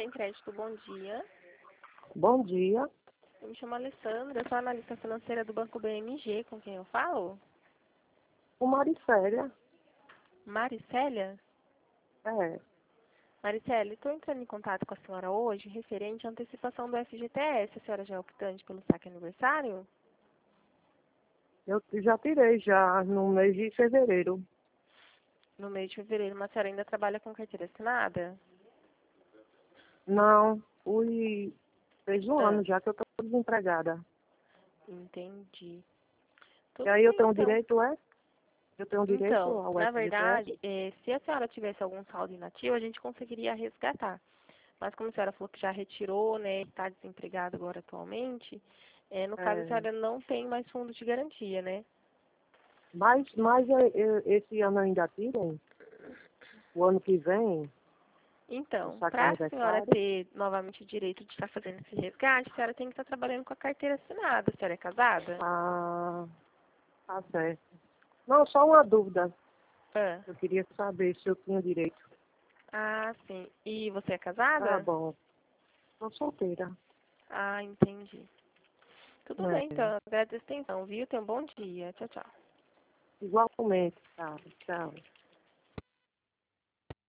Sem Crédito, bom dia. Bom dia. Eu me chamo Alessandra, eu sou analista financeira do Banco BMG, com quem eu falo? O Maricélia. Maricélia? É. Maricélia, estou entrando em contato com a senhora hoje referente à antecipação do FGTS. A senhora já é optante pelo saque aniversário? Eu já tirei já no mês de fevereiro. No mês de fevereiro, mas a senhora ainda trabalha com carteira assinada? Não, fez um Ah, ano já que eu estou desempregada. entendi. E Tudo aí eu bem, tenho então. direito, é? Eu tenho direito Então, ao na FGTS? verdade, se a senhora tivesse algum saldo inativo, a gente conseguiria resgatar. Mas como a senhora falou que já retirou, né, está desempregada agora atualmente, no caso a É. senhora não tem mais fundo de garantia, né? Mas esse ano eu ainda tiro? O ano que vem, o Então, saque para a senhora aniversário? ter novamente o direito de estar fazendo esse resgate, a senhora tem que estar trabalhando com a carteira assinada. A senhora é casada? Ah, tá certo. Não, só uma dúvida. Ah, Eu queria saber se eu tinha direito. sim. E você é Tá casada? bom. Estou solteira. Ah, entendi. Tudo bem, É. então. Agradeço a atenção, viu? Tenha um bom dia. Tchau, tchau. Igualmente, tá? Tchau.